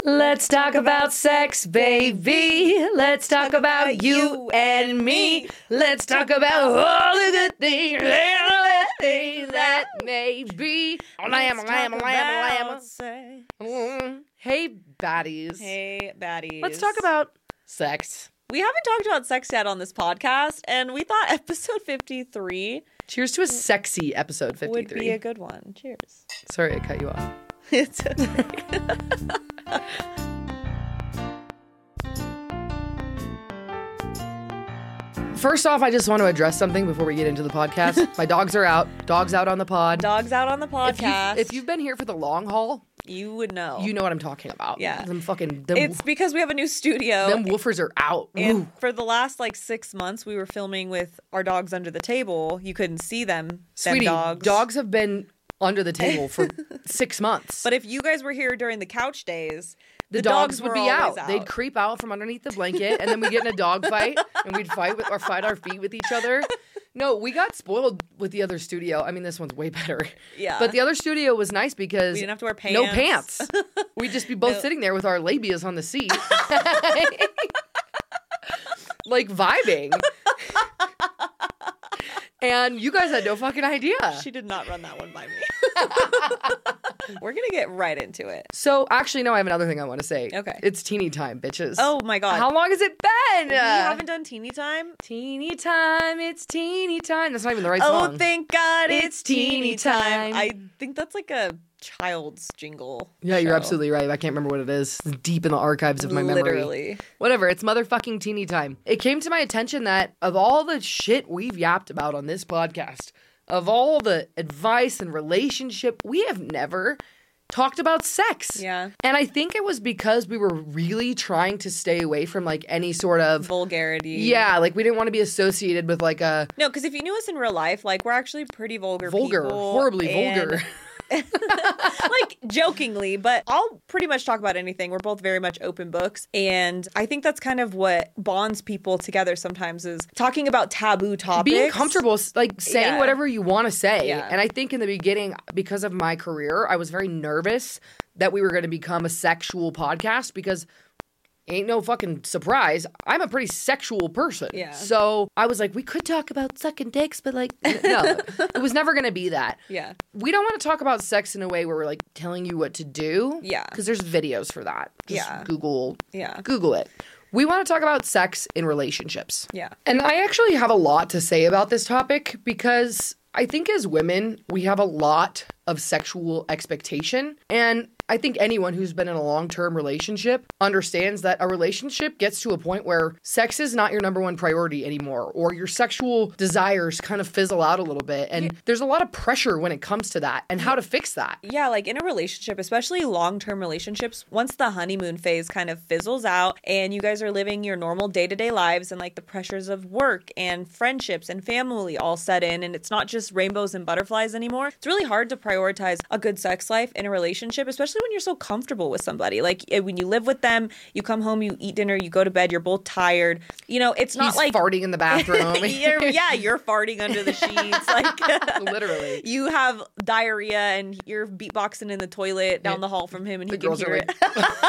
Let's talk about sex, baby. Let's talk about you and me. Let's talk about all the good things that may be. Lamb. Hey, baddies. Hey, baddies. Let's talk about sex. We haven't talked about sex yet on this podcast, and we thought episode 53 Cheers to a sexy episode 53. would be a good one. Cheers. Sorry, I cut you off. It's okay. First off, I just want to address something before we get into the podcast. My dogs are out. Dogs out on the pod. Dogs out on the podcast. If you've been here for the long haul, you would know. you know what I'm talking about. Yeah. It's because we have a new studio. Them woofers are out. And Ooh. for the last 6 months, we were filming with our dogs under the table. You couldn't see them. Sweetie, dogs have been under the table for 6 months. But if you guys were here during the couch days, the dogs would be out. They'd creep out from underneath the blanket, and then we'd get in a dog fight, and we'd fight our feet with each other. No, we got spoiled with the other studio. I mean, this one's way better. Yeah. But the other studio was nice because we didn't have to wear pants. No pants. We'd just be both sitting there with our labias on the seat. Vibing. And you guys had no fucking idea. She did not run that one by me. We're going to get right into it. So, actually, no, I have another thing I want to say. Okay. It's teeny time, bitches. Oh, my God. How long has it been? We haven't done teeny time? Teeny time, it's teeny time. That's not even the right song. Oh, thank God, it's teeny time. time. I think that's like a child's jingle. Yeah, you're absolutely right. I can't remember what it is. It's deep in the archives of my memory. Literally. Whatever, it's motherfucking teeny time. It came to my attention that of all the shit we've yapped about on this podcast, of all the advice and relationship, we have never talked about sex. Yeah. And I think it was because we were really trying to stay away from any sort of vulgarity. Yeah, we didn't want to be associated with a No, because if you knew us in real life, we're actually pretty vulgar people. Horribly vulgar. Jokingly, but I'll pretty much talk about anything. We're both very much open books, and I think that's kind of what bonds people together sometimes is talking about taboo topics. Being comfortable, saying whatever you want to say. Yeah. And I think in the beginning, because of my career, I was very nervous that we were going to become a sexual podcast because ain't no fucking surprise. I'm a pretty sexual person. Yeah. So I was like, we could talk about sucking dicks, but no, it was never going to be that. Yeah. We don't want to talk about sex in a way where we're telling you what to do. Yeah. Because there's videos for that. Just Google it. We want to talk about sex in relationships. Yeah. And I actually have a lot to say about this topic because I think as women, we have a lot of sexual expectation. And I think anyone who's been in a long-term relationship understands that a relationship gets to a point where sex is not your number one priority anymore, or your sexual desires kind of fizzle out a little bit. And there's a lot of pressure when it comes to that and how to fix that. Yeah, in a relationship, especially long-term relationships, once the honeymoon phase kind of fizzles out and you guys are living your normal day-to-day lives and the pressures of work and friendships and family all set in, and it's not just rainbows and butterflies anymore, it's really hard to prioritize a good sex life in a relationship, especially when you're so comfortable with somebody. When you live with them, you come home, you eat dinner, you go to bed, you're both tired. It's not He's farting in the bathroom. You're farting under the sheets. Literally. You have diarrhea and you're beatboxing in the toilet down the hall from him and he can hear it.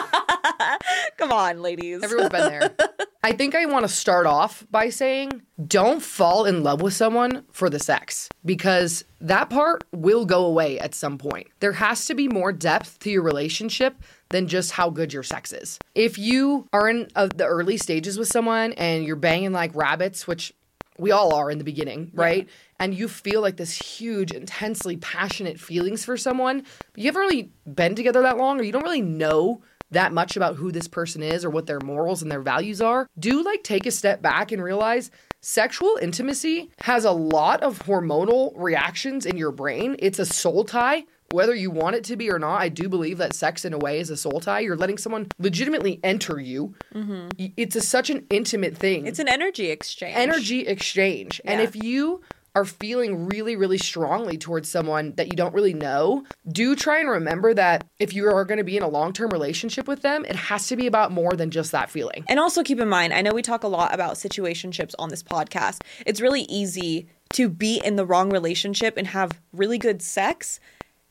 Come on, ladies. Everyone's been there. I think I want to start off by saying don't fall in love with someone for the sex, because that part will go away at some point. There has to be more depth to your relationship than just how good your sex is. If you are in the early stages with someone and you're banging like rabbits, which we all are in the beginning, right? Yeah. And you feel this huge, intensely passionate feelings for someone, but you haven't really been together that long, or you don't really know that much about who this person is or what their morals and their values are, do take a step back and realize sexual intimacy has a lot of hormonal reactions in your brain. It's a soul tie. Whether you want it to be or not, I do believe that sex in a way is a soul tie. You're letting someone legitimately enter you. Mm-hmm. It's such an intimate thing. It's an energy exchange. Yeah. And if you are feeling really, really strongly towards someone that you don't really know, do try and remember that if you are going to be in a long-term relationship with them, it has to be about more than just that feeling. And also keep in mind, I know we talk a lot about situationships on this podcast. It's really easy to be in the wrong relationship and have really good sex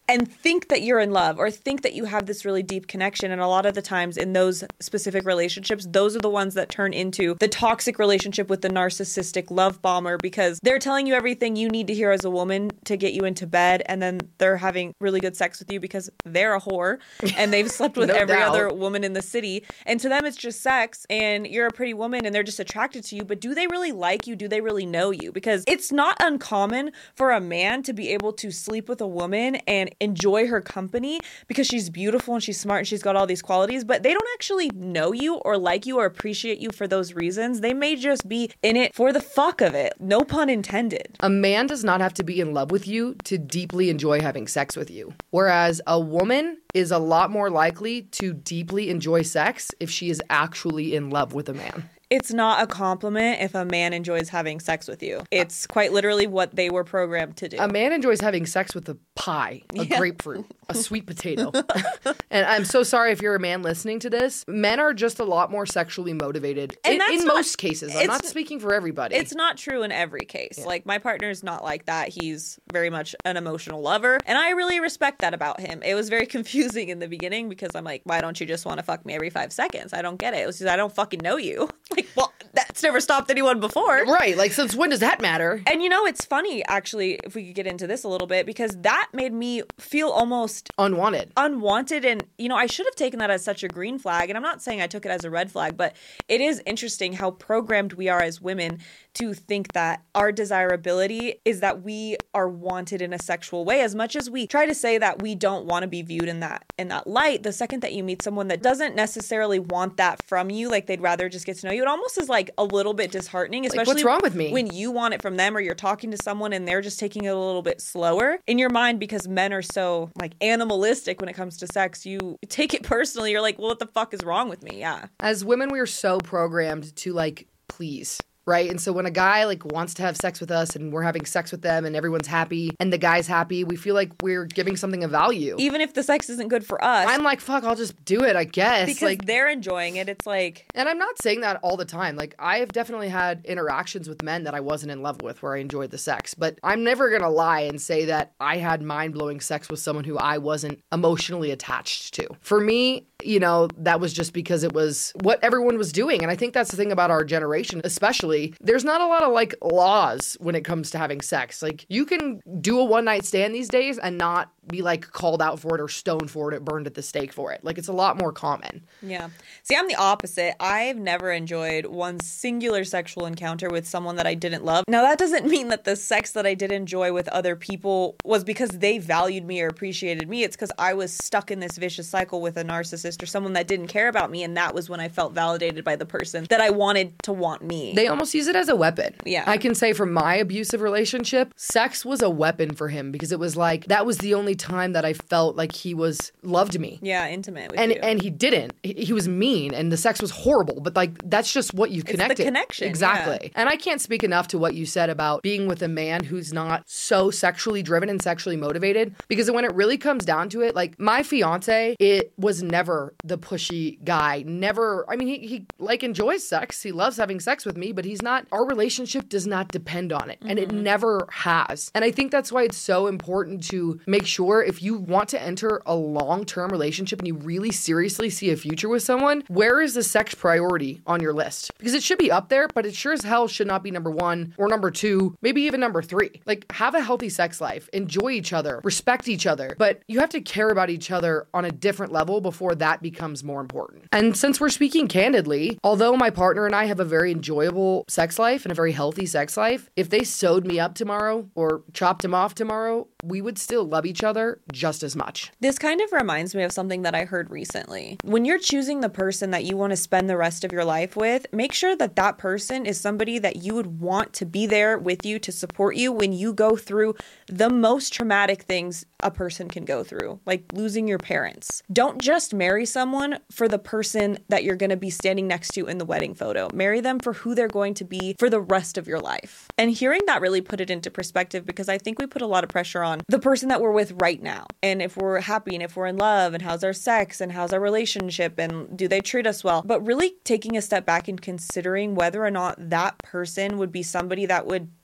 and think that you're in love or think that you have this really deep connection. And a lot of the times in those specific relationships, those are the ones that turn into the toxic relationship with the narcissistic love bomber, because they're telling you everything you need to hear as a woman to get you into bed. And then they're having really good sex with you because they're a whore and they've slept with No every doubt. other woman in the city. And to them, it's just sex and you're a pretty woman and they're just attracted to you. But do they really like you? Do they really know you? Because it's not uncommon for a man to be able to sleep with a woman and enjoy her company because she's beautiful and she's smart and she's got all these qualities, but they don't actually know you or like you or appreciate you for those reasons. They may just be in it for the fuck of it. No pun intended. A man does not have to be in love with you to deeply enjoy having sex with you. Whereas a woman is a lot more likely to deeply enjoy sex if she is actually in love with a man. It's not a compliment if a man enjoys having sex with you. It's quite literally what they were programmed to do. A man enjoys having sex with a pie, a grapefruit, a sweet potato. And I'm so sorry if you're a man listening to this. Men are just a lot more sexually motivated in most cases. I'm not speaking for everybody. It's not true in every case. Yeah. Like, my partner's not like that. He's very much an emotional lover. And I really respect that about him. It was very confusing in the beginning because I'm like, why don't you just want to fuck me every 5 seconds? I don't get it. It was just, I don't fucking know you. Like, well, that's never stopped anyone before. Right. Like, since when does that matter? And it's funny, actually, if we could get into this a little bit, because that made me feel almost unwanted. And, I should have taken that as such a green flag. And I'm not saying I took it as a red flag, but it is interesting how programmed we are as women to think that our desirability is that we are wanted in a sexual way. As much as we try to say that we don't want to be viewed in that light, the second that you meet someone that doesn't necessarily want that from you, like they'd rather just get to know you, it almost is like a little bit disheartening, especially like, what's wrong with me? When you want it from them or you're talking to someone and they're just taking it a little bit slower in your mind, because men are so like animalistic when it comes to sex. You take it personally. You're like, well, what the fuck is wrong with me? Yeah. As women, we are so programmed to like please. Right? And so when a guy like wants to have sex with us and we're having sex with them and everyone's happy and the guy's happy, we feel like we're giving something of value. Even if the sex isn't good for us. I'm like, fuck, I'll just do it, I guess. Because like, they're enjoying it. It's like... And I'm not saying that all the time. Like, I have definitely had interactions with men that I wasn't in love with where I enjoyed the sex. But I'm never going to lie and say that I had mind-blowing sex with someone who I wasn't emotionally attached to. For me, that was just because it was what everyone was doing. And I think that's the thing about our generation, especially. There's not a lot of like laws when it comes to having sex. Like, you can do a one-night stand these days and not be like called out for it or stoned for it or burned at the stake for it. Like, it's a lot more common. Yeah. See, I'm the opposite. I've never enjoyed one singular sexual encounter with someone that I didn't love. Now, that doesn't mean that the sex that I did enjoy with other people was because they valued me or appreciated me. It's because I was stuck in this vicious cycle with a narcissist or someone that didn't care about me. And that was when I felt validated by the person that I wanted to want me. They almost use it as a weapon. Yeah. I can say from my abusive relationship, sex was a weapon for him because it was like, that was the only time that I felt like he loved me. Yeah, intimate with you. And he didn't. He was mean and the sex was horrible, but like, that's just what you connected. It's the connection. Exactly. Yeah. And I can't speak enough to what you said about being with a man who's not so sexually driven and sexually motivated, because when it really comes down to it, like my fiance, it was never the pushy guy. Never. I mean, he like enjoys sex. He loves having sex with me, but he's not, our relationship does not depend on it. And it never has. And I think that's why it's so important to make sure if you want to enter a long-term relationship and you really seriously see a future with someone, where is the sex priority on your list? Because it should be up there, but it sure as hell should not be number 1 or number 2, maybe even number 3. Like, have a healthy sex life, enjoy each other, respect each other, but you have to care about each other on a different level before that becomes more important. And since we're speaking candidly, although my partner and I have a very enjoyable sex life and a very healthy sex life, if they sewed me up tomorrow or chopped him off tomorrow, we would still love each other just as much. This kind of reminds me of something that I heard recently. When you're choosing the person that you want to spend the rest of your life with, make sure that that person is somebody that you would want to be there with you to support you when you go through the most traumatic things a person can go through, like losing your parents. Don't just marry someone for the person that you're going to be standing next to in the wedding photo. Marry them for who they're going to be for the rest of your life. And hearing that really put it into perspective, because I think we put a lot of pressure on the person that we're with right now. And if we're happy and if we're in love and how's our sex and how's our relationship and do they treat us well? But really taking a step back and considering whether or not that person would be somebody that would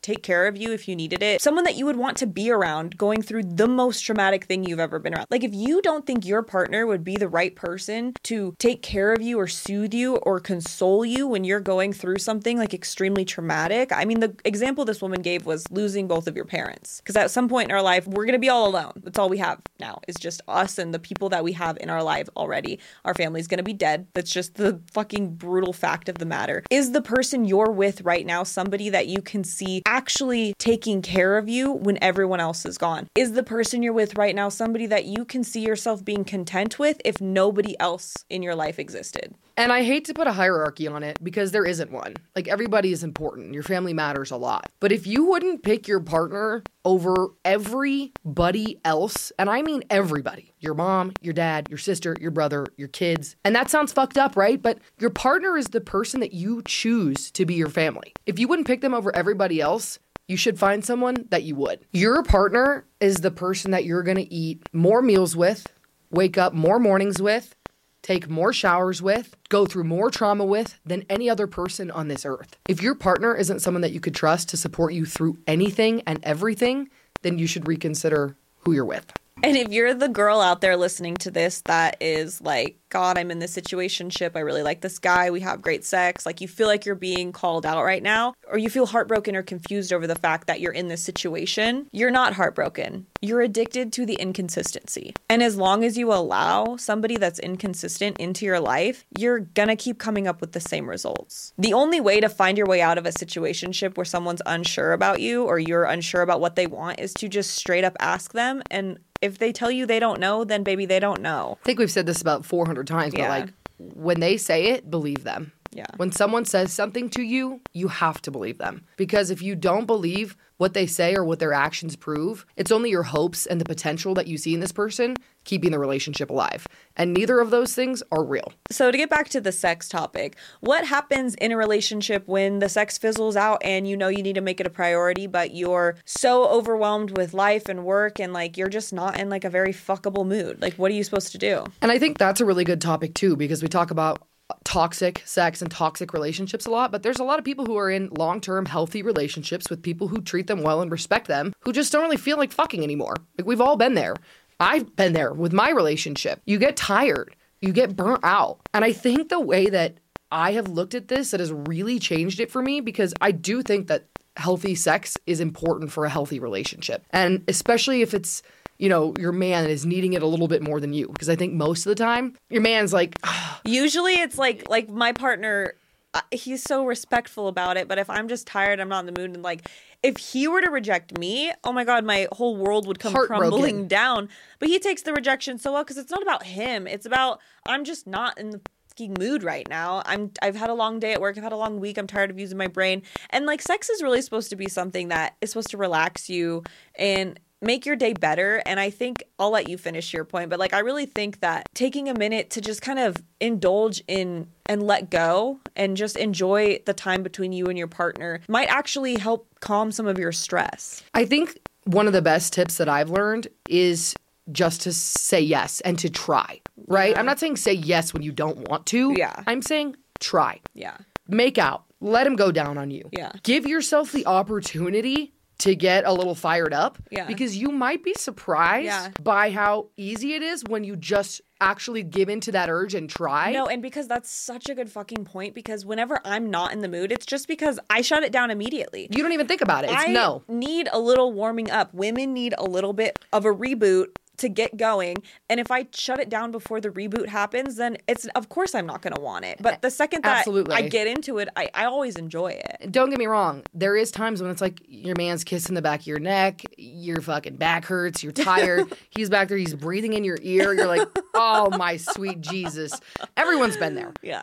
take care of you if you needed it, someone that you would want to be around going through the most traumatic thing you've ever been around. Like, if you don't think your partner would be the right person to take care of you or soothe you or console you when you're going through something like extremely traumatic. I mean, the example this woman gave was losing both of your parents. Because at some point in our life, we're going to be all alone. That's all we have now is just us and the people that we have in our life already. Our family's going to be dead. That's just the fucking brutal fact of the matter. Is the person you're with right now somebody that you can see actually taking care of you when everyone else is gone? Is the person you're with right now somebody that you can see yourself being content with if nobody else in your life existed? And I hate to put a hierarchy on it because there isn't one. Like, everybody is important. Your family matters a lot. But if you wouldn't pick your partner over everybody else, and I mean everybody, your mom, your dad, your sister, your brother, your kids, and that sounds fucked up, right? But your partner is the person that you choose to be your family. If you wouldn't pick them over everybody else, you should find someone that you would. Your partner is the person that you're going to eat more meals with, wake up more mornings with, take more showers with, go through more trauma with than any other person on this earth. If your partner isn't someone that you could trust to support you through anything and everything, then you should reconsider who you're with. And if you're the girl out there listening to this that is like, God, I'm in this situationship. I really like this guy. We have great sex. Like, you feel like you're being called out right now, or you feel heartbroken or confused over the fact that you're in this situation, you're not heartbroken. You're addicted to the inconsistency. And as long as you allow somebody that's inconsistent into your life, you're gonna keep coming up with the same results. The only way to find your way out of a situationship where someone's unsure about you or you're unsure about what they want is to just straight up ask them. And if they tell you they don't know, then baby, they don't know. I think we've said this about 400 times, but like, when they say it, believe them. Yeah. When someone says something to you, you have to believe them. Because if you don't believe what they say or what their actions prove, it's only your hopes and the potential that you see in this person keeping the relationship alive. And neither of those things are real. So to get back to the sex topic, what happens in a relationship when the sex fizzles out and you know you need to make it a priority, but you're so overwhelmed with life and work and like you're just not in like a very fuckable mood? Like, what are you supposed to do? And I think that's a really good topic too, because we talk about toxic sex and toxic relationships a lot, but there's a lot of people who are in long-term healthy relationships with people who treat them well and respect them, who just don't really feel like fucking anymore. Like, we've all been there. I've been there with my relationship. You get tired. You get burnt out. And I think the way that I have looked at this that has really changed it for me, because I do think that healthy sex is important for a healthy relationship. And especially if it's, you know, your man is needing it a little bit more than you. Because I think most of the time, your man's like... Usually it's like my partner, he's so respectful about it. But if I'm just tired, I'm not in the mood. And like, if he were to reject me, oh my God, my whole world would come crumbling down. But he takes the rejection so well because it's not about him. It's about, I'm just not in the mood right now. I've had a long day at work. I've had a long week. I'm tired of using my brain. And like, sex is really supposed to be something that is supposed to relax you and make your day better. And I think I'll let you finish your point, but like, I really think that taking a minute to just kind of indulge in and let go and just enjoy the time between you and your partner might actually help calm some of your stress. I think one of the best tips that I've learned is just to say yes and to try, right? Yeah. I'm not saying say yes when you don't want to. Yeah. I'm saying try. Yeah. Make out. Let him go down on you. Yeah. Give yourself the opportunity to get a little fired up, because you might be surprised by how easy it is when you just actually give into that urge and try. No, and because that's such a good fucking point, because whenever I'm not in the mood, it's just because I shut it down immediately. You don't even think about it. It's no. I need a little warming up. Women need a little bit of a reboot to get going. And if I shut it down before the reboot happens, then it's, of course I'm not going to want it. But the second that I get into it, I always enjoy it. Don't get me wrong. There is times when it's like your man's kissing the back of your neck, your fucking back hurts, you're tired. He's back there, he's breathing in your ear. You're like, oh my sweet Jesus. Everyone's been there. Yeah.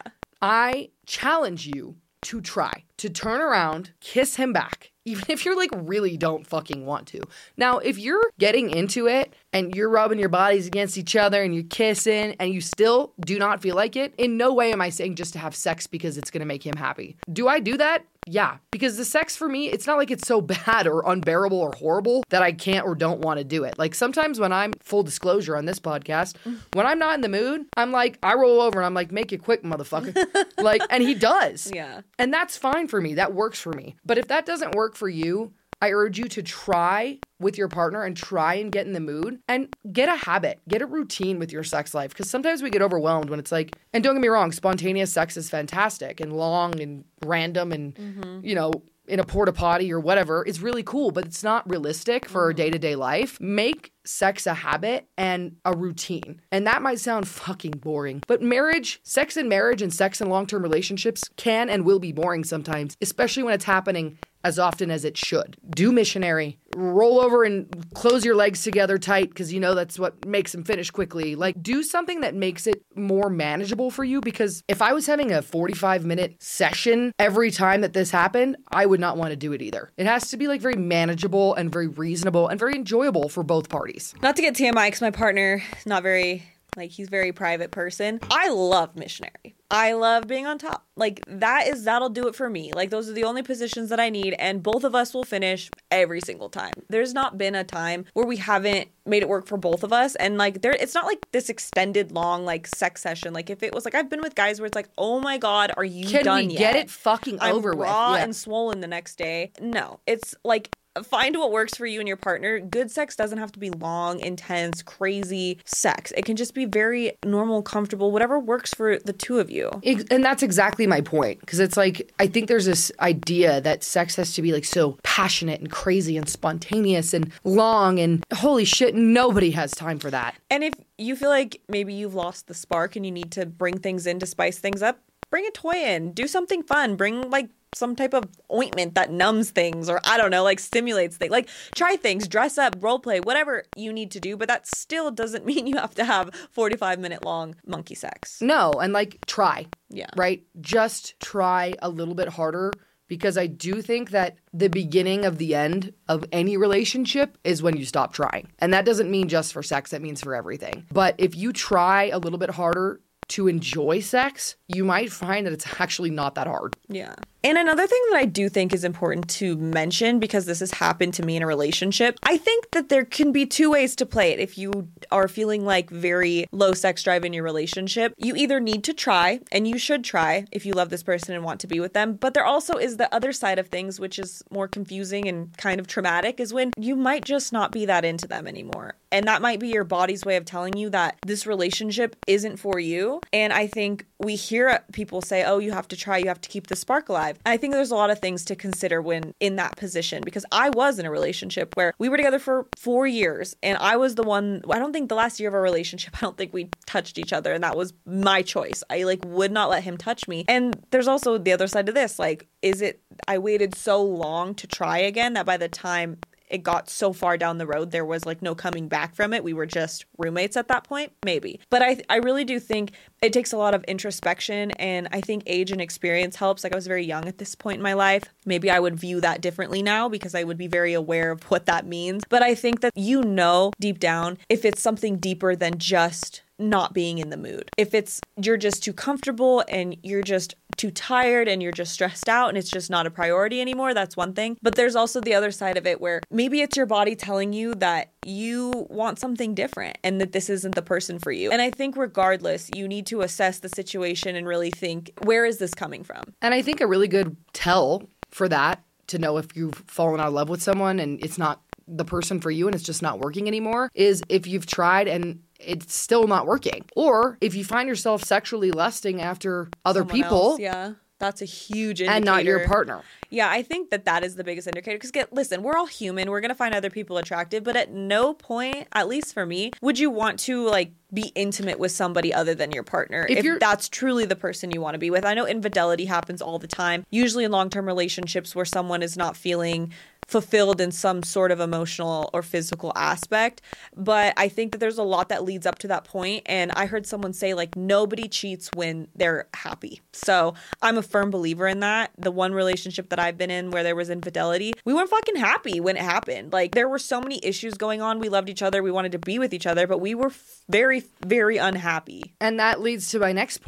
I challenge you to try to turn around, kiss him back, even if you're like really don't fucking want to. Now, if you're getting into it and you're rubbing your bodies against each other and you're kissing and you still do not feel like it, in no way am I saying just to have sex because it's going to make him happy. Do I do that? Yeah, because the sex for me, it's not like it's so bad or unbearable or horrible that I can't or don't want to do it. Like sometimes when I'm, full disclosure on this podcast, when I'm not in the mood, I'm like, I roll over and I'm like, make it quick, motherfucker. Like, and he does. Yeah. And that's fine for me. That works for me. But if that doesn't work for you, I urge you to try with your partner and try and get in the mood and get a habit, get a routine with your sex life. Because sometimes we get overwhelmed when it's like, and don't get me wrong, spontaneous sex is fantastic and long and random and, you know, in a porta potty or whatever. It's really cool, but it's not realistic for our day-to-day life. Make sex a habit and a routine. And that might sound fucking boring, but sex in marriage and sex in long-term relationships can and will be boring sometimes, especially when it's happening as often as it should. Do missionary. Roll over and close your legs together tight because you know that's what makes them finish quickly. Like, do something that makes it more manageable for you, because if I was having a 45-minute session every time that this happened, I would not want to do it either. It has to be like very manageable and very reasonable and very enjoyable for both parties. Not to get TMI, because my partner is not very, like, he's a very private person. I love missionary. I love being on top. Like, that'll do it for me. Like, those are the only positions that I need, and both of us will finish every single time. There's not been a time where we haven't made it work for both of us. And like, it's not like this extended long, like, sex session. Like, if it was like, I've been with guys where it's like, oh my God, are you done yet? Can we get it fucking over with? I'm raw and swollen the next day. No, it's like, find what works for you and your partner. Good sex doesn't have to be long, intense, crazy sex. It can just be very normal, comfortable, whatever works for the two of you. And that's exactly my point. Because it's like, I think there's this idea that sex has to be like so passionate and crazy and spontaneous and long, and holy shit, nobody has time for that. And if you feel like maybe you've lost the spark and you need to bring things in to spice things up, bring a toy in. Do something fun. Bring like some type of ointment that numbs things, or I don't know, like stimulates things. Like, try things, dress up, role play, whatever you need to do, but that still doesn't mean you have to have 45-minute long monkey sex. No, and like, try. Yeah. Right? Just try a little bit harder, because I do think that the beginning of the end of any relationship is when you stop trying. And that doesn't mean just for sex, that means for everything. But if you try a little bit harder to enjoy sex, you might find that it's actually not that hard. Yeah. And another thing that I do think is important to mention, because this has happened to me in a relationship, I think that there can be two ways to play it. If you are feeling like very low sex drive in your relationship, you either need to try, and you should try if you love this person and want to be with them. But there also is the other side of things, which is more confusing and kind of traumatic, is when you might just not be that into them anymore. And that might be your body's way of telling you that this relationship isn't for you. And I think we hear people say, oh, you have to try, you have to keep the spark alive. I think there's a lot of things to consider when in that position, because I was in a relationship where we were together for 4 years, and I was the one, I don't think the last year of our relationship, I don't think we touched each other, and that was my choice. I like would not let him touch me. And there's also the other side to this, like, I waited so long to try again that by the time it got so far down the road, there was like no coming back from it. We were just roommates at that point, maybe. But I really do think it takes a lot of introspection, and I think age and experience helps. Like, I was very young at this point in my life. Maybe I would view that differently now, because I would be very aware of what that means. But I think that deep down if it's something deeper than just not being in the mood. If you're just too comfortable and you're just too tired and you're just stressed out and it's just not a priority anymore, that's one thing. But there's also the other side of it where maybe it's your body telling you that you want something different and that this isn't the person for you. And I think regardless, you need to assess the situation and really think, where is this coming from? And I think a really good tell for that, to know if you've fallen out of love with someone and it's not the person for you and it's just not working anymore, is if you've tried and it's still not working. Or if you find yourself sexually lusting after other Someone people. else, yeah. That's a huge indicator. And not your partner. Yeah, I think that is the biggest indicator. Because listen, we're all human. We're going to find other people attractive. But at no point, at least for me, would you want to like be intimate with somebody other than your partner if that's truly the person you want to be with. I know infidelity happens all the time, usually in long-term relationships where someone is not feeling fulfilled in some sort of emotional or physical aspect. But I think that there's a lot that leads up to that point. And I heard someone say, like, nobody cheats when they're happy. So I'm a firm believer in that. The one relationship that I've been in where there was infidelity, we weren't fucking happy when it happened. Like, there were so many issues going on. We loved each other. We wanted to be with each other, but we were very, very unhappy. And that leads to my next point.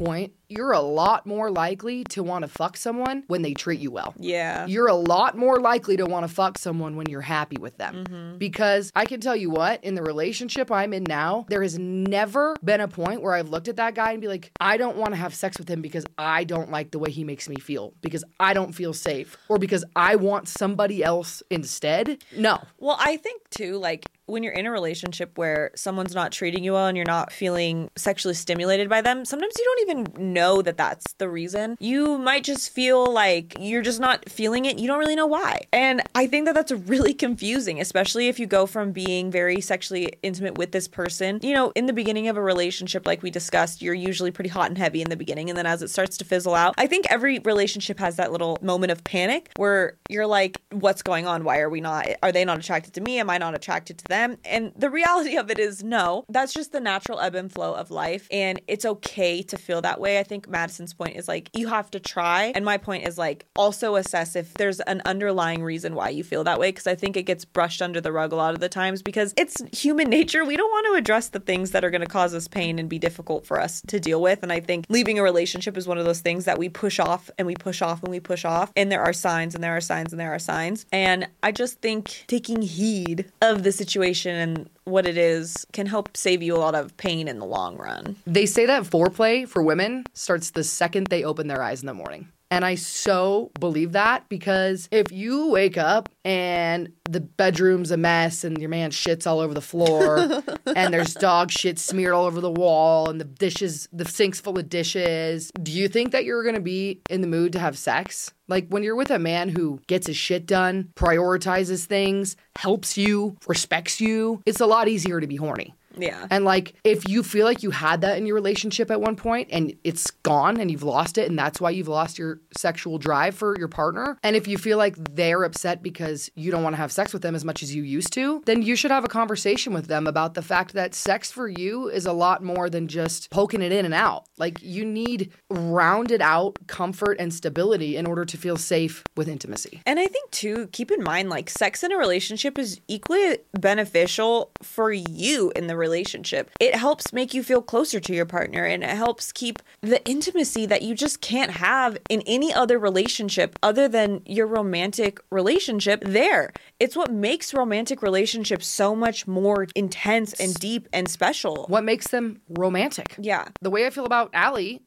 you're a lot more likely to want to fuck someone when they treat you well. Yeah. You're a lot more likely to want to fuck someone when you're happy with them. Because I can tell you what, in the relationship I'm in now, there has never been a point where I've looked at that guy and be like, I don't want to have sex with him because I don't like the way he makes me feel, because I don't feel safe, or because I want somebody else instead. No. Well, I think too, like, when you're in a relationship where someone's not treating you well and you're not feeling sexually stimulated by them, sometimes you don't even know that that's the reason. You might just feel like you're just not feeling it. You don't really know why. And I think that that's really confusing, especially if you go from being very sexually intimate with this person. You know, in the beginning of a relationship, like we discussed, you're usually pretty hot and heavy in the beginning. And then as it starts to fizzle out, I think every relationship has that little moment of panic where you're like, what's going on? Why are they not attracted to me? Am I not attracted to them? And the reality of it is no, that's just the natural ebb and flow of life. And it's okay to feel that way. I think Madison's point is like, you have to try. And my point is like, also assess if there's an underlying reason why you feel that way. Because I think it gets brushed under the rug a lot of the times because it's human nature. We don't want to address the things that are going to cause us pain and be difficult for us to deal with. And I think leaving a relationship is one of those things that we push off and we push off and we push off. And there are signs and there are signs and there are signs. And I just think taking heed of the situation and what it is can help save you a lot of pain in the long run. They say that foreplay for women starts the second they open their eyes in the morning. And I so believe that, because if you wake up and the bedroom's a mess and your man shits all over the floor and there's dog shit smeared all over the wall and the sink's full of dishes, do you think that you're going to be in the mood to have sex? Like, when you're with a man who gets his shit done, prioritizes things, helps you, respects you, it's a lot easier to be horny. Yeah. And like, if you feel like you had that in your relationship at one point and it's gone and you've lost it and that's why you've lost your sexual drive for your partner, and if you feel like they're upset because you don't want to have sex with them as much as you used to, then you should have a conversation with them about the fact that sex for you is a lot more than just poking it in and out. Like, you need rounded out comfort and stability in order to feel safe with intimacy. And I think too, keep in mind, like, sex in a relationship is equally beneficial for you in the relationship. It helps make you feel closer to your partner, and it helps keep the intimacy that you just can't have in any other relationship other than your romantic relationship there. It's what makes romantic relationships so much more intense and deep and special. What makes them romantic? Yeah. The way I feel about Allie,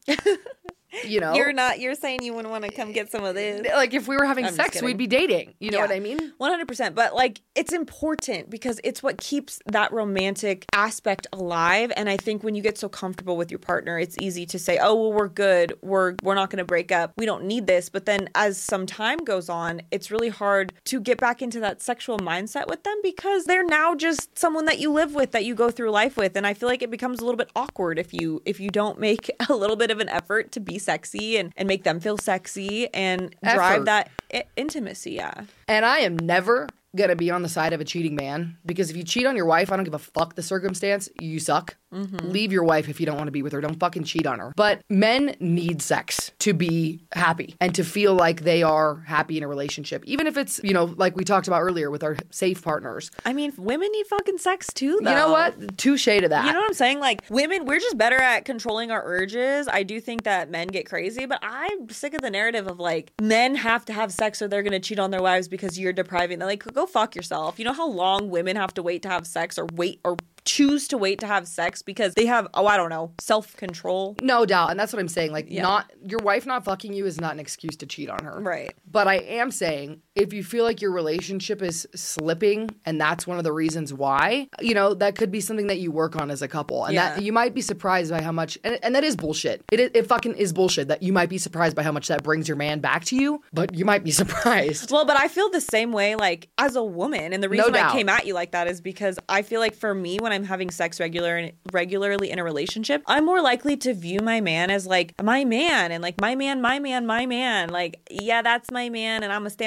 you know. You're saying you wouldn't want to come get some of this. Like, if we were having sex, we'd be dating. You know what I mean? 100%. But like, it's important because it's what keeps that romantic aspect alive. And I think when you get so comfortable with your partner, it's easy to say, oh, well, we're good. We're not going to break up. We don't need this. But then as some time goes on, it's really hard to get back into that sexual mindset with them because they're now just someone that you live with, that you go through life with. And I feel like it becomes a little bit awkward if you don't make a little bit of an effort to be sexy and make them feel sexy and drive that intimacy. Yeah. And I am never gonna be on the side of a cheating man, because if you cheat on your wife, I don't give a fuck the circumstance, you suck. Leave your wife if you don't want to be with her. Don't fucking cheat on her. But men need sex to be happy and to feel like they are happy in a relationship, even if it's, you know, like we talked about earlier with our safe partners. I mean, women need fucking sex too, though. You know what? Touche to that. You know what I'm saying? Like, women, we're just better at controlling our urges. I do think that men get crazy, but I'm sick of the narrative of like, men have to have sex or they're going to cheat on their wives because you're depriving them. Like, go fuck yourself. You know how long women have to wait to have sex or choose to wait to have sex because they have, self-control? No doubt. And that's what I'm saying. Like, not your wife not fucking you is not an excuse to cheat on her. Right. But I am saying, if you feel like your relationship is slipping and that's one of the reasons why, you know, that could be something that you work on as a couple. And that you might be surprised by how much, and that is bullshit. It fucking is bullshit that you might be surprised by how much that brings your man back to you, but you might be surprised. Well, but I feel the same way, like, as a woman. And the reason I came at you like that is because I feel like for me, when I'm having sex regularly in a relationship, I'm more likely to view my man as like my man and like my man. Like, yeah, that's my man and I'm gonna stand beside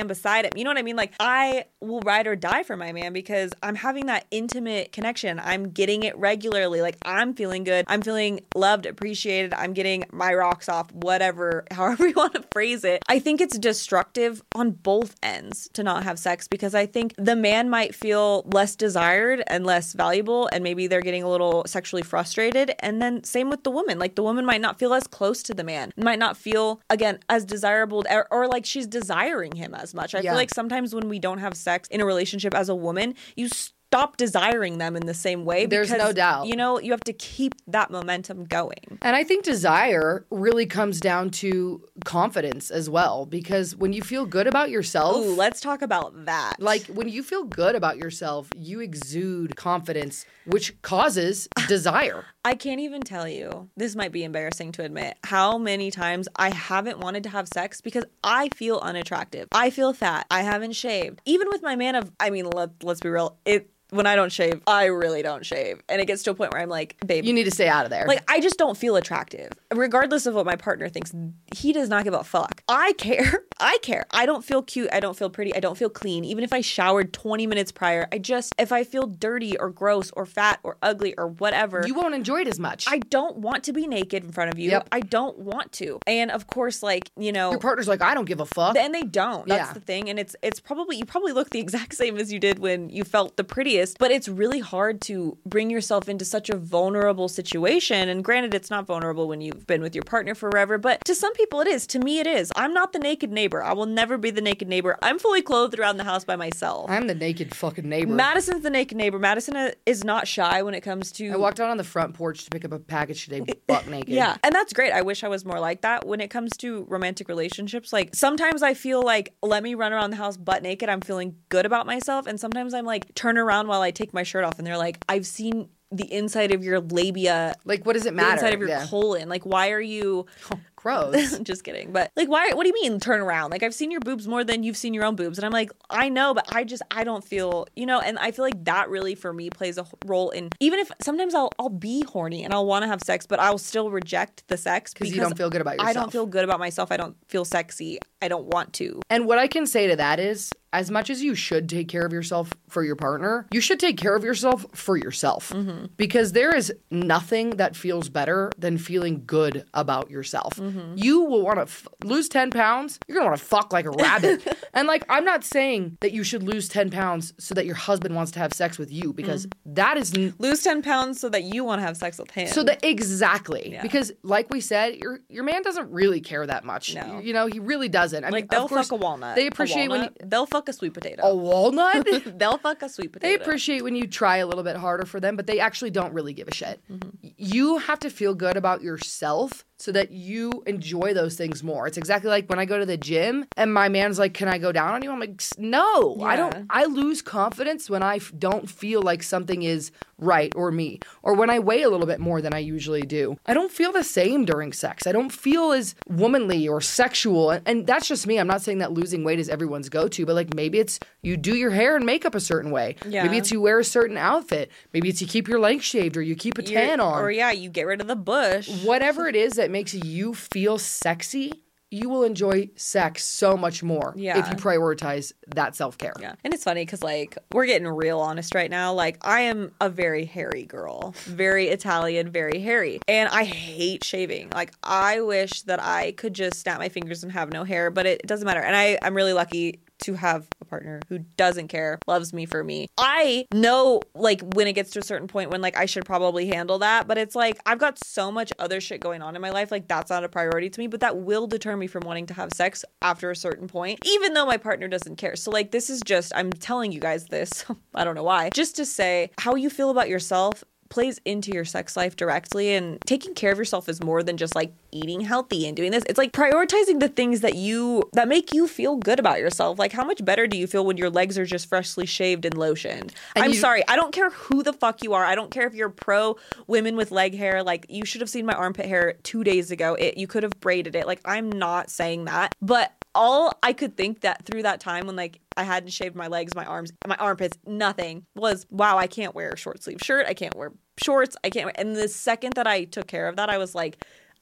beside him. You know what I mean? Like, I will ride or die for my man because I'm having that intimate connection. I'm getting it regularly. Like, I'm feeling good. I'm feeling loved, appreciated. I'm getting my rocks off, whatever, however you want to phrase it. I think it's destructive on both ends to not have sex because I think the man might feel less desired and less valuable, and maybe they're getting a little sexually frustrated. And then same with the woman. Like, the woman might not feel as close to the man, might not feel, again, as desirable or like she's desiring him as much. I feel like sometimes when we don't have sex in a relationship as a woman, you stop desiring them in the same way. There's no doubt. You know, you have to keep that momentum going. And I think desire really comes down to confidence as well, because when you feel good about yourself. Ooh, let's talk about that. Like, when you feel good about yourself, you exude confidence, which causes desire. I can't even tell you, this might be embarrassing to admit, how many times I haven't wanted to have sex because I feel unattractive. I feel fat. I haven't shaved. Even with my man let's be real, when I don't shave, I really don't shave. And it gets to a point where I'm like, babe, you need to stay out of there. Like, I just don't feel attractive. Regardless of what my partner thinks, he does not give a fuck. I care. I don't feel cute. I don't feel pretty. I don't feel clean. Even if I showered 20 minutes prior, if I feel dirty or gross or fat or ugly or whatever. You won't enjoy it as much. I don't want to be naked in front of you. Yep. I don't want to. And of course, like, you know. Your partner's like, I don't give a fuck. And they don't. That's the thing. And it's probably, you probably look the exact same as you did when you felt the prettiest, but it's really hard to bring yourself into such a vulnerable situation. And granted, it's not vulnerable when you've been with your partner forever, but to some people it is. To me, it is. I'm not the naked neighbor. I will never be the naked neighbor. I'm fully clothed around the house by myself. I'm the naked fucking neighbor. Madison's the naked neighbor. Madison is not shy when it comes to. I walked out on the front porch to pick up a package today, butt naked. Yeah, and that's great. I wish I was more like that when it comes to romantic relationships. Like, sometimes I feel like, let me run around the house butt naked. I'm feeling good about myself. And sometimes I'm like, turn around while I take my shirt off. And they're like, I've seen the inside of your labia. Like, what does it matter? The inside of your colon. Like, why are you... Oh, gross. Just kidding. But, like, why? What do you mean turn around? Like, I've seen your boobs more than you've seen your own boobs. And I'm like, I know, but I don't feel, you know, and I feel like that really, for me, plays a role in, even if sometimes I'll be horny and I'll want to have sex, but I'll still reject the sex because you don't feel good about yourself. I don't feel good about myself. I don't feel sexy. I don't want to. And what I can say to that is, as much as you should take care of yourself for your partner, you should take care of yourself for yourself. Mm-hmm. Because there is nothing that feels better than feeling good about yourself. Mm-hmm. You will want to lose 10 pounds. You're going to want to fuck like a rabbit. And like, I'm not saying that you should lose 10 pounds so that your husband wants to have sex with you, because that is... Lose 10 pounds so that you want to have sex with him. So that, exactly. Yeah. Because like we said, your man doesn't really care that much. No. You know, he really doesn't. I mean, they'll fuck a walnut. They appreciate when they'll fuck a sweet potato. A walnut? They'll fuck a sweet potato. They appreciate when you try a little bit harder for them, but they actually don't really give a shit. Mm-hmm. You have to feel good about yourself so that you enjoy those things more. It's exactly like when I go to the gym and my man's like, can I go down on you? I'm like, no, I don't. I lose confidence when I don't feel like something is right or me, or when I weigh a little bit more than I usually do. I don't feel the same during sex. I don't feel as womanly or sexual. And that's just me. I'm not saying that losing weight is everyone's go-to, but like, maybe it's you do your hair and makeup a certain way. Yeah. Maybe it's you wear a certain outfit. Maybe it's you keep your legs shaved, or you keep a tan on. Or you get rid of the bush. Whatever it is that makes you feel sexy, you will enjoy sex so much more if you prioritize that self-care. Yeah. And it's funny because, like, we're getting real honest right now. Like, I am a very hairy girl. Very Italian, very hairy. And I hate shaving. Like, I wish that I could just snap my fingers and have no hair, but it doesn't matter. And I'm really lucky to have a partner who doesn't care, loves me for me. I know, like, when it gets to a certain point when, like, I should probably handle that, but it's like, I've got so much other shit going on in my life, like, that's not a priority to me, but that will deter me from wanting to have sex after a certain point, even though my partner doesn't care. So, like, this is just, I'm telling you guys this, I don't know why, just to say how you feel about yourself plays into your sex life directly, and taking care of yourself is more than just like eating healthy and doing this. It's like prioritizing the things that make you feel good about yourself. Like, how much better do you feel when your legs are just freshly shaved and lotioned? I'm sorry, I don't care who the fuck you are. I don't care if you're pro women with leg hair. Like, you should have seen my armpit hair 2 days ago. You could have braided it. Like, I'm not saying that, but all I could think that through that time when, like, I hadn't shaved my legs, my arms, my armpits, nothing, was, wow, I can't wear a short sleeve shirt. I can't wear shorts. I can't wear. And the second that I took care of that, I was like,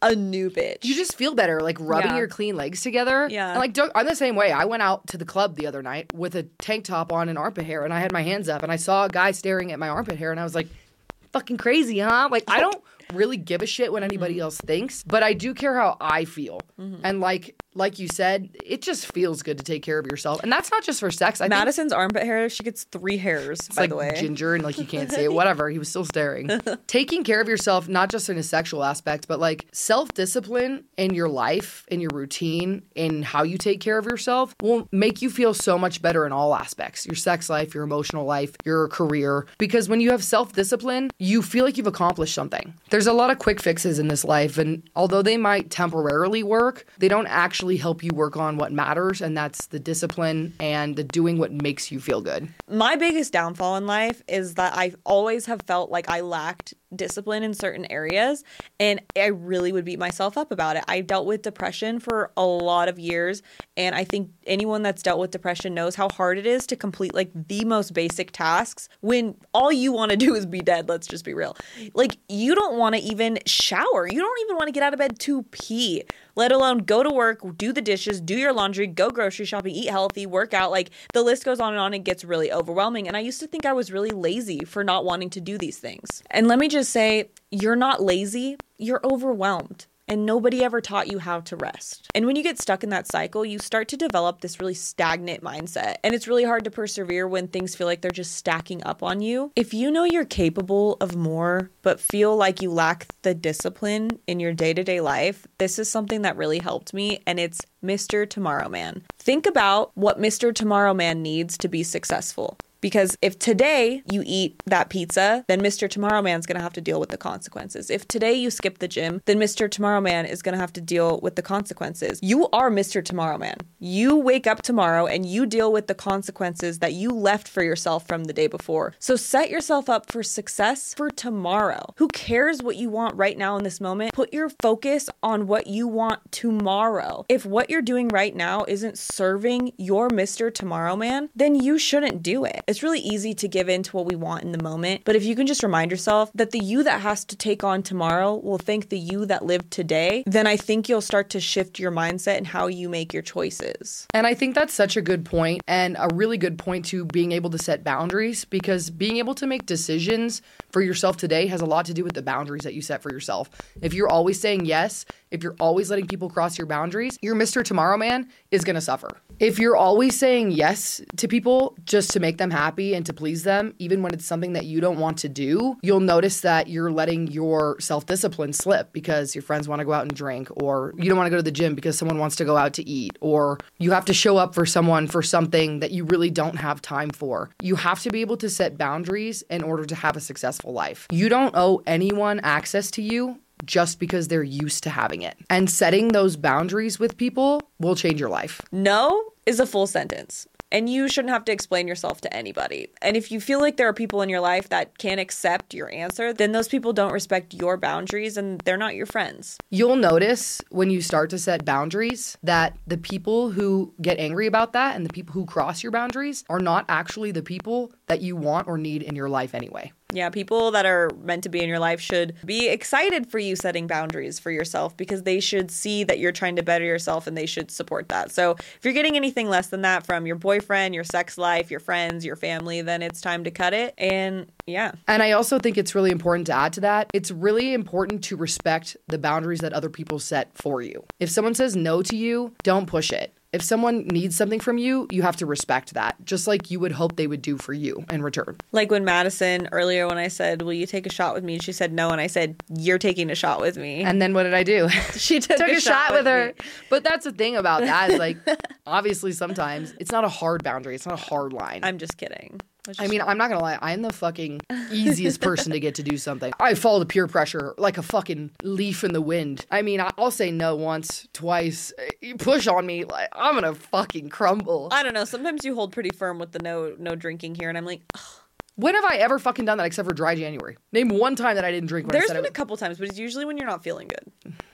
a new bitch. You just feel better, like rubbing Yeah. your clean legs together. Yeah. And like, I'm the same way. I went out to the club the other night with a tank top on and armpit hair, and I had my hands up, and I saw a guy staring at my armpit hair, and I was like, fucking crazy, huh? Like, I don't really give a shit what anybody else thinks, but I do care how I feel. And like you said, it just feels good to take care of yourself. And that's not just for sex. I think Madison's armpit hair, she gets 3 hairs, by like the way. ginger and like you can't say it. Whatever. He was still staring. Taking care of yourself, not just in a sexual aspect, but like self-discipline in your life, in your routine, in how you take care of yourself will make you feel so much better in all aspects. Your sex life, your emotional life, your career. Because when you have self-discipline, you feel like you've accomplished something. There's a lot of quick fixes in this life, and although they might temporarily work, they don't actually help you work on what matters, and that's the discipline and the doing what makes you feel good. My biggest downfall in life is that I always have felt like I lacked discipline in certain areas, and I really would beat myself up about it. I dealt with depression for a lot of years, and I think anyone that's dealt with depression knows how hard it is to complete like the most basic tasks when all you want to do is be dead. Let's just be real. Like, you don't want to even shower. You don't even want to get out of bed to pee, let alone go to work, do the dishes, do your laundry, go grocery shopping, eat healthy, work out. Like, the list goes on and on. It gets really overwhelming. And I used to think I was really lazy for not wanting to do these things. And let me just say, you're not lazy, you're overwhelmed. And nobody ever taught you how to rest. And when you get stuck in that cycle, you start to develop this really stagnant mindset. And it's really hard to persevere when things feel like they're just stacking up on you. If you know you're capable of more, but feel like you lack the discipline in your day-to-day life, this is something that really helped me, and it's Mr. Tomorrow Man. Think about what Mr. Tomorrow Man needs to be successful. Because if today you eat that pizza, then Mr. Tomorrow Man's going to have to deal with the consequences. If today you skip the gym, then Mr. Tomorrow Man is going to have to deal with the consequences. You are Mr. Tomorrow Man. You wake up tomorrow and you deal with the consequences that you left for yourself from the day before. So set yourself up for success for tomorrow. Who cares what you want right now in this moment? Put your focus on what you want tomorrow. If what you're doing right now isn't serving your Mr. Tomorrow Man, then you shouldn't do it. It's really easy to give in to what we want in the moment, but if you can just remind yourself that the you that has to take on tomorrow will thank the you that lived today, then I think you'll start to shift your mindset and how you make your choices. And I think that's such a good point, and a really good point to being able to set boundaries, because being able to make decisions for yourself today has a lot to do with the boundaries that you set for yourself. If you're always saying yes, if you're always letting people cross your boundaries, your Mr. Tomorrow Man is going to suffer. If you're always saying yes to people just to make them happy and to please them, even when it's something that you don't want to do, you'll notice that you're letting your self-discipline slip because your friends want to go out and drink, or you don't want to go to the gym because someone wants to go out to eat, or you have to show up for someone for something that you really don't have time for. You have to be able to set boundaries in order to have a successful life. You don't owe anyone access to you just because they're used to having it. And setting those boundaries with people will change your life. No is a full sentence. And you shouldn't have to explain yourself to anybody. And if you feel like there are people in your life that can't accept your answer, then those people don't respect your boundaries and they're not your friends. You'll notice when you start to set boundaries that the people who get angry about that and the people who cross your boundaries are not actually the people that you want or need in your life anyway. Yeah, people that are meant to be in your life should be excited for you setting boundaries for yourself, because they should see that you're trying to better yourself and they should support that. So if you're getting anything less than that from your boyfriend, your sex life, your friends, your family, then it's time to cut it. And yeah. And I also think it's really important to add to that. It's really important to respect the boundaries that other people set for you. If someone says no to you, don't push it. If someone needs something from you, you have to respect that, just like you would hope they would do for you in return. Like when Madison earlier, when I said, will you take a shot with me? She said no. And I said, you're taking a shot with me. And then what did I do? She took a shot with her. me. But that's the thing about that is, like, obviously sometimes it's not a hard boundary. It's not a hard line. I'm just kidding. I mean, I'm not going to lie. I'm the fucking easiest person to get to do something. I fall to peer pressure like a fucking leaf in the wind. I mean, I'll say no once, twice. You push on me, like, I'm going to fucking crumble. I don't know. Sometimes you hold pretty firm with the no drinking here. And I'm like, ugh. When have I ever fucking done that except for dry January? Name one time that I didn't drink when I There's said been I a couple times, but it's usually when you're not feeling good.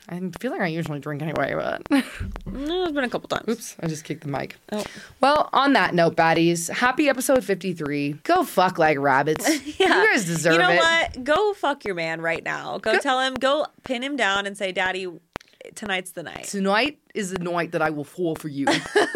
I feel like I usually drink anyway, but... No, it's been a couple times. Oops, I just kicked the mic. Oh. Well, on that note, baddies, happy episode 53. Go fuck like rabbits. Yeah. You guys deserve it. You know what? Go fuck your man right now. Go tell him, go pin him down and say, Daddy, tonight's the night. Tonight is the night that I will fall for you.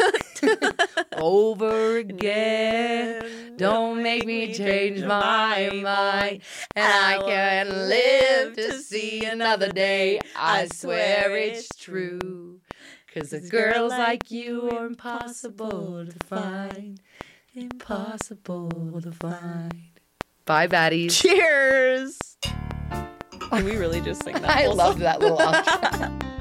Over again. Don't make me change my mind. And I can live to see another day. I swear it's true. 'Cause a girls like you are impossible to find. Impossible to find. Bye, baddies. Cheers! Can we really just sing that? I whole love song? that little outro.